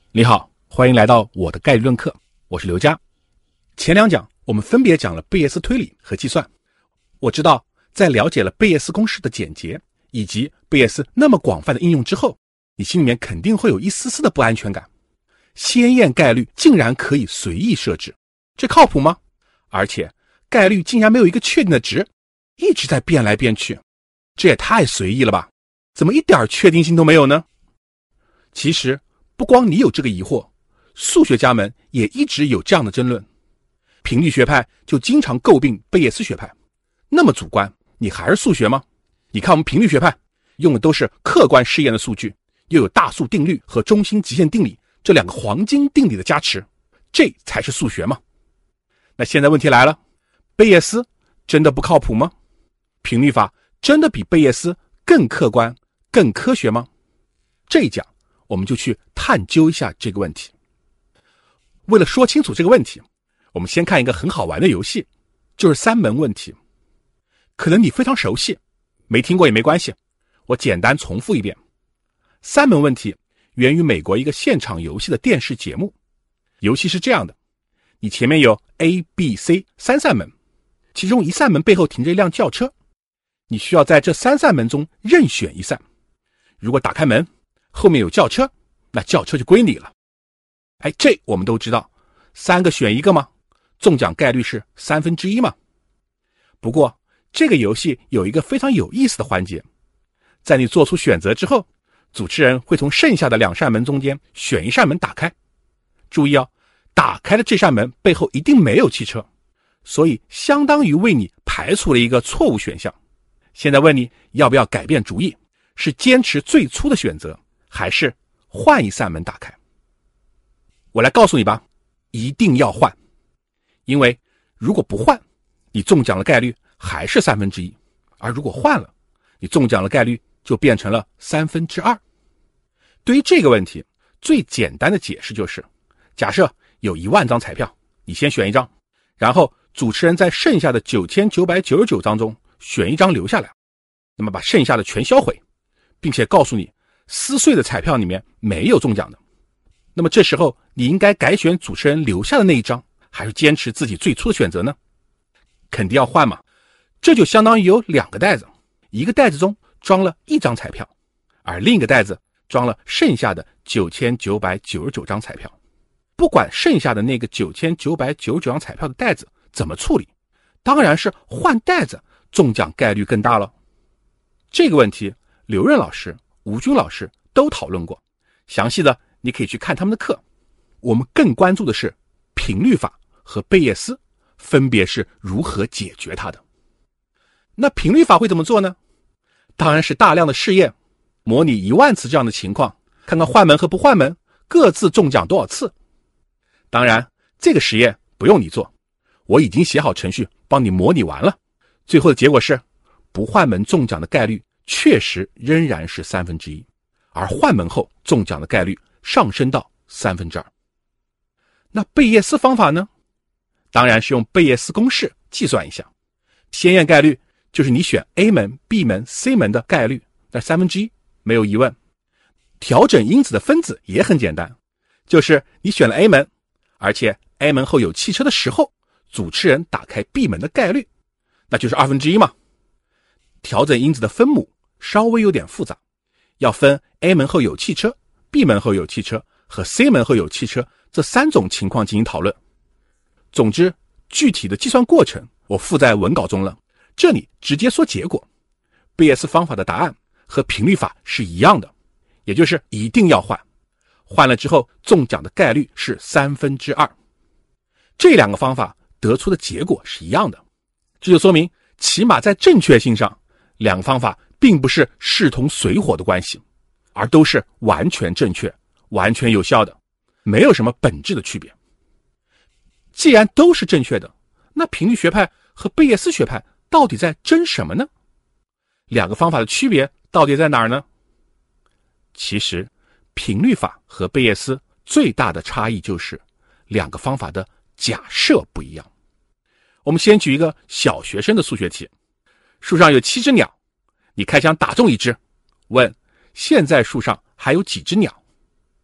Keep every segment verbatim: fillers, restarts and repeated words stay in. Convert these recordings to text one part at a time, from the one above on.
你好，欢迎来到我的概率论课，我是刘佳。前两讲我们分别讲了贝叶斯推理和计算。我知道在了解了贝叶斯公式的简洁以及贝叶斯那么广泛的应用之后，你心里面肯定会有一丝丝的不安全感。鲜艳概率竟然可以随意设置，这靠谱吗？而且概率竟然没有一个确定的值，一直在变来变去，这也太随意了吧？怎么一点确定性都没有呢？其实不光你有这个疑惑，数学家们也一直有这样的争论。频率学派就经常诟病贝叶斯学派，那么主观，你还是数学吗？你看我们频率学派用的都是客观试验的数据，又有大数定律和中心极限定理这两个黄金定理的加持，这才是数学吗？那现在问题来了，贝叶斯真的不靠谱吗？频率法真的比贝叶斯更客观、更科学吗？这一讲我们就去探究一下这个问题。为了说清楚这个问题，我们先看一个很好玩的游戏，就是三门问题。可能你非常熟悉，没听过也没关系，我简单重复一遍。三门问题源于美国一个现场游戏的电视节目。游戏是这样的，你前面有 A、B、C 三扇门，其中一扇门背后停着一辆轿车，你需要在这三扇门中任选一扇。如果打开门后面有轿车，那轿车就归你了。哎，这我们都知道，三个选一个嘛，中奖概率是三分之一嘛。不过这个游戏有一个非常有意思的环节，在你做出选择之后，主持人会从剩下的两扇门中间选一扇门打开。注意哦，打开的这扇门背后一定没有汽车，所以相当于为你排除了一个错误选项。现在问你要不要改变主意，是坚持最初的选择，还是换一扇门打开？我来告诉你吧，一定要换。因为如果不换，你中奖的概率还是三分之一，而如果换了，你中奖的概率就变成了三分之二。对于这个问题，最简单的解释就是，假设有一万张彩票，你先选一张，然后主持人在剩下的九千九百九十九张中选一张留下来，那么把剩下的全销毁，并且告诉你撕碎的彩票里面没有中奖的。那么这时候你应该改选主持人留下的那一张，还是坚持自己最初的选择呢？肯定要换嘛。这就相当于有两个袋子，一个袋子中装了一张彩票，而另一个袋子装了剩下的九千九百九十九张彩票。不管剩下的那个九千九百九十九张彩票的袋子怎么处理，当然是换袋子中奖概率更大了。这个问题刘润老师、吴军老师都讨论过，详细的你可以去看他们的课。我们更关注的是频率法和贝叶斯分别是如何解决它的。那频率法会怎么做呢？当然是大量的试验，模拟一万次这样的情况，看看换门和不换门各自中奖多少次。当然这个实验不用你做，我已经写好程序帮你模拟完了。最后的结果是，不换门中奖的概率确实仍然是三分之一，而换门后中奖的概率上升到三分之二。那贝叶斯方法呢？当然是用贝叶斯公式计算一下。鲜艳概率就是你选 A 门、B 门、C 门的概率，那三分之一没有疑问。调整因子的分子也很简单，就是你选了 A 门，而且 A 门后有汽车的时候，主持人打开 B 门的概率，那就是二分之一嘛。调整因子的分母稍微有点复杂，要分 A 门后有汽车、B 门后有汽车和 C 门后有汽车这三种情况进行讨论。总之，具体的计算过程我附在文稿中了，这里直接说结果。贝叶斯方法的答案和频率法是一样的，也就是一定要换，换了之后中奖的概率是三分之二。这两个方法得出的结果是一样的，这就说明起码在正确性上，两个方法并不是势同水火的关系，而都是完全正确、完全有效的，没有什么本质的区别。既然都是正确的，那频率学派和贝叶斯学派到底在争什么呢？两个方法的区别到底在哪儿呢？其实频率法和贝叶斯最大的差异就是两个方法的假设不一样。我们先举一个小学生的数学题，树上有七只鸟，你开枪打中一只，问现在树上还有几只鸟？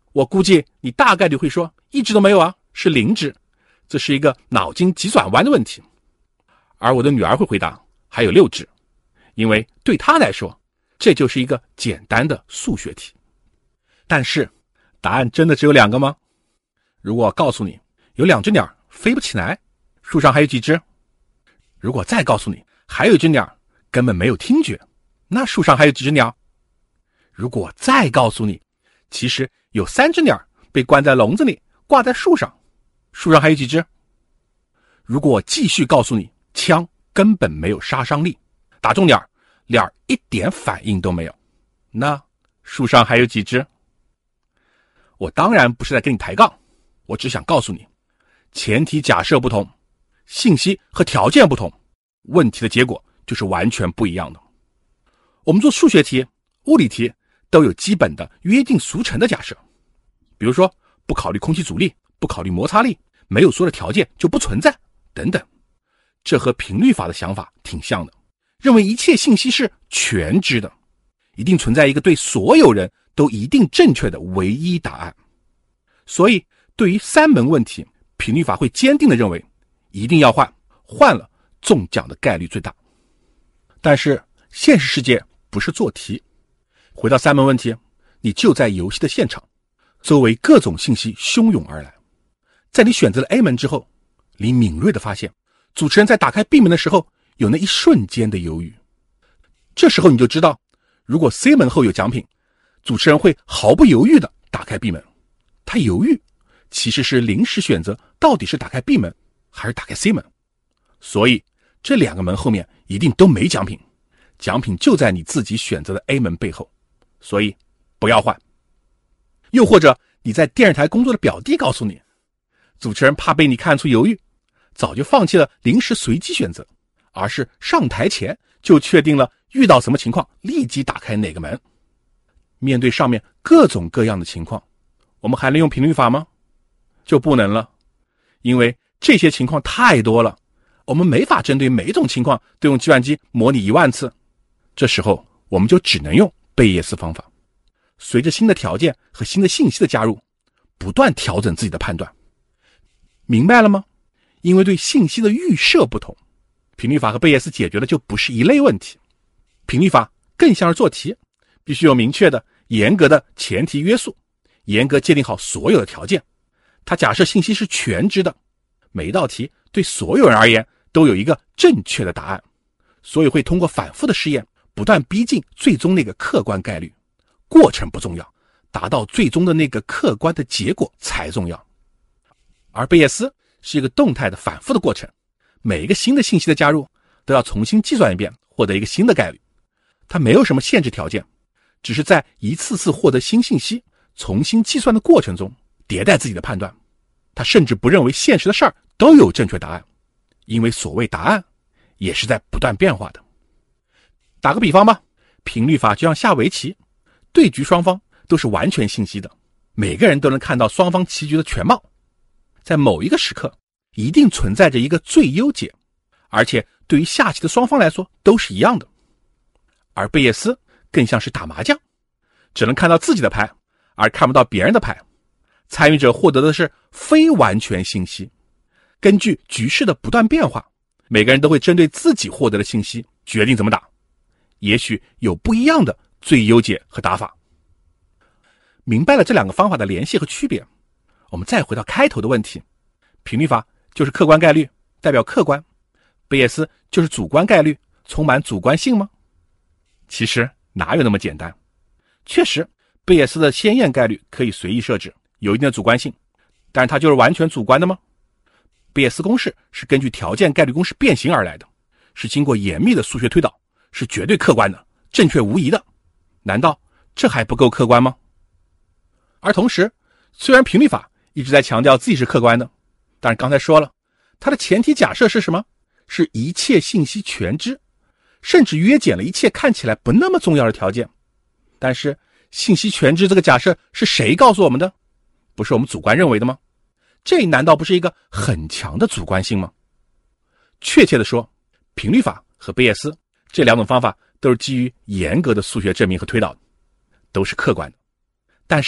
我估计你大概率会说一只都没有啊，是零只，这是一个脑筋急转弯的问题。而我的女儿会回答还有六只，因为对她来说这就是一个简单的数学题。但是答案真的只有两个吗？如果告诉你有两只鸟飞不起来，树上还有几只？如果再告诉你还有一只鸟根本没有听觉，那树上还有几只鸟？如果再告诉你其实有三只鸟被关在笼子里挂在树上，树上还有几只？如果我继续告诉你枪根本没有杀伤力，打中鸟鸟一点反应都没有，那树上还有几只？我当然不是在跟你抬杠，我只想告诉你，前提假设不同，信息和条件不同，问题的结果就是完全不一样的。我们做数学题、物理题都有基本的约定俗成的假设，比如说不考虑空气阻力，不考虑摩擦力，没有说的条件就不存在等等。这和频率法的想法挺像的，认为一切信息是全知的，一定存在一个对所有人都一定正确的唯一答案。所以对于三门问题，频率法会坚定地认为一定要换，换了中奖的概率最大。但是现实世界不是做题，回到三门问题，你就在游戏的现场，周围各种信息汹涌而来。在你选择了 A 门之后，你敏锐地发现主持人在打开 B 门的时候有那一瞬间的犹豫。这时候你就知道，如果 C 门后有奖品，主持人会毫不犹豫地打开 B 门。他犹豫其实是临时选择到底是打开 B 门还是打开 C 门。所以这两个门后面一定都没奖品，奖品就在你自己选择的 A 门背后，所以不要换。又或者你在电视台工作的表弟告诉你，主持人怕被你看出犹豫，早就放弃了临时随机选择，而是上台前就确定了遇到什么情况立即打开哪个门。面对上面各种各样的情况，我们还能用频率法吗？就不能了，因为这些情况太多了，我们没法针对每一种情况都用计算机模拟一万次。这时候我们就只能用贝叶斯方法，随着新的条件和新的信息的加入，不断调整自己的判断。明白了吗？因为对信息的预设不同，频率法和贝叶斯解决的就不是一类问题。频率法更像是做题，必须有明确的严格的前提约束，严格界定好所有的条件。它假设信息是全知的，每一道题对所有人而言都有一个正确的答案，所以会通过反复的试验不断逼近最终那个客观概率。过程不重要，达到最终的那个客观的结果才重要。而贝叶斯是一个动态的反复的过程，每一个新的信息的加入都要重新计算一遍，获得一个新的概率。它没有什么限制条件，只是在一次次获得新信息重新计算的过程中迭代自己的判断。他甚至不认为现实的事儿都有正确答案，因为所谓答案也是在不断变化的。打个比方吧，频率法就像下围棋，对局双方都是完全信息的，每个人都能看到双方棋局的全貌。在某一个时刻一定存在着一个最优解，而且对于下棋的双方来说都是一样的。而贝叶斯更像是打麻将，只能看到自己的牌，而看不到别人的牌。参与者获得的是非完全信息，根据局势的不断变化，每个人都会针对自己获得的信息决定怎么打，也许有不一样的最优解和打法。明白了这两个方法的联系和区别，我们再回到开头的问题，频率法就是客观概率，代表客观，贝叶斯就是主观概率，充满主观性吗？其实哪有那么简单。确实贝叶斯的鲜艳概率可以随意设置，有一定的主观性，但是它就是完全主观的吗？贝叶斯公式是根据条件概率公式变形而来的，是经过严密的数学推导，是绝对客观的，正确无疑的。难道这还不够客观吗？而同时，虽然频率法一直在强调自己是客观的，但是刚才说了，它的前提假设是什么？是一切信息全知，甚至约减了一切看起来不那么重要的条件。但是信息全知这个假设是谁告诉我们的？不是我们主观认为的吗？这难道不是一个很强的主观性吗？确切地说，频率法和贝叶斯这两种方法都是基于严格的数学证明和推导的，都是客观的。但是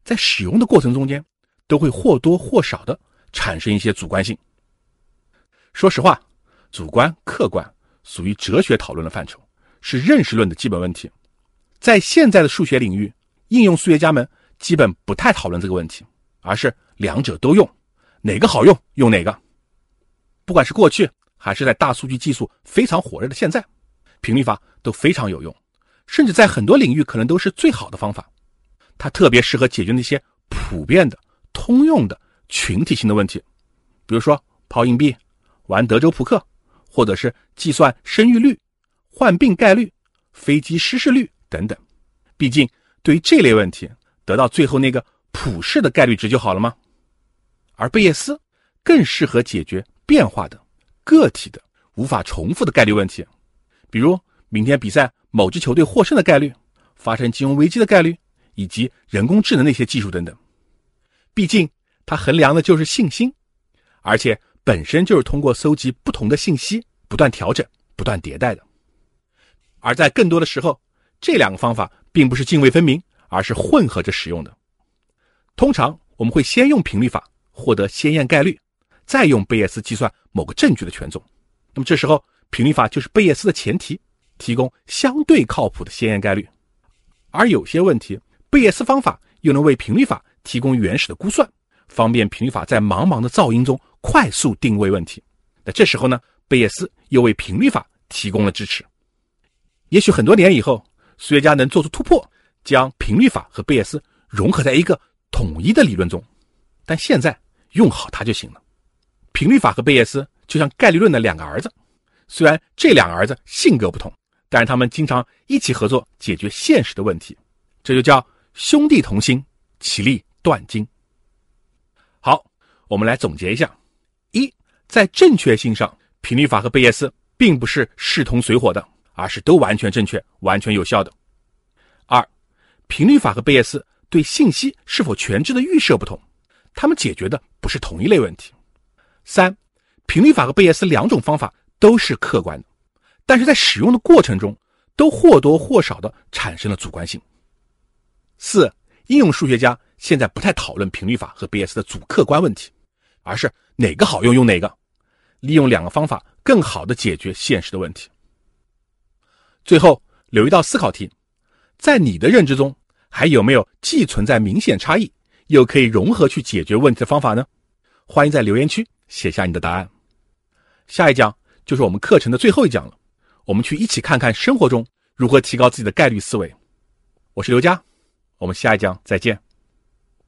在使用的过程中间都会或多或少的产生一些主观性。说实话，主观客观属于哲学讨论的范畴，是认识论的基本问题。在现在的数学领域，应用数学家们基本不太讨论这个问题，而是两者都用，哪个好用用哪个。不管是过去还是在大数据技术非常火热的现在，频率法都非常有用，甚至在很多领域可能都是最好的方法。它特别适合解决那些普遍的、通用的群体性的问题，比如说抛硬币、玩德州扑克，或者是计算生育率、患病概率、飞机失事率等等。毕竟对于这类问题，得到最后那个普世的概率值就好了吗？而贝叶斯更适合解决变化的、个体的、无法重复的概率问题，比如明天比赛某支球队获胜的概率、发生金融危机的概率，以及人工智能的一些技术等等。毕竟它衡量的就是信心，而且本身就是通过搜集不同的信息不断调整、不断迭代的。而在更多的时候，这两个方法并不是泾渭分明，而是混合着使用的。通常我们会先用频率法获得先验概率，再用贝叶斯计算某个证据的权重。那么这时候频率法就是贝叶斯的前提，提供相对靠谱的先验概率。而有些问题，贝叶斯方法又能为频率法提供原始的估算，方便频率法在茫茫的噪音中快速定位问题。那这时候呢，贝叶斯又为频率法提供了支持。也许很多年以后，数学家能做出突破，将频率法和贝叶斯融合在一个统一的理论中，但现在用好它就行了。频率法和贝叶斯就像概率论的两个儿子，虽然这两个儿子性格不同，但是他们经常一起合作解决现实的问题，这就叫兄弟同心，其利断金。好，我们来总结一下：一，在正确性上，频率法和贝叶斯并不是势同水火的，而是都完全正确、完全有效的。二，频率法和贝叶斯对信息是否全知的预设不同，他们解决的不是同一类问题。三，频率法和贝叶斯两种方法都是客观的，但是在使用的过程中都或多或少的产生了主观性。四，应用数学家现在不太讨论频率法和贝叶斯的主客观问题，而是哪个好用用哪个，利用两个方法更好的解决现实的问题。最后留一道思考题，在你的认知中还有没有既存在明显差异又可以融合去解决问题的方法呢？欢迎在留言区写下你的答案。下一讲就是我们课程的最后一讲了，我们去一起看看生活中如何提高自己的概率思维。我是刘佳，我们下一讲再见。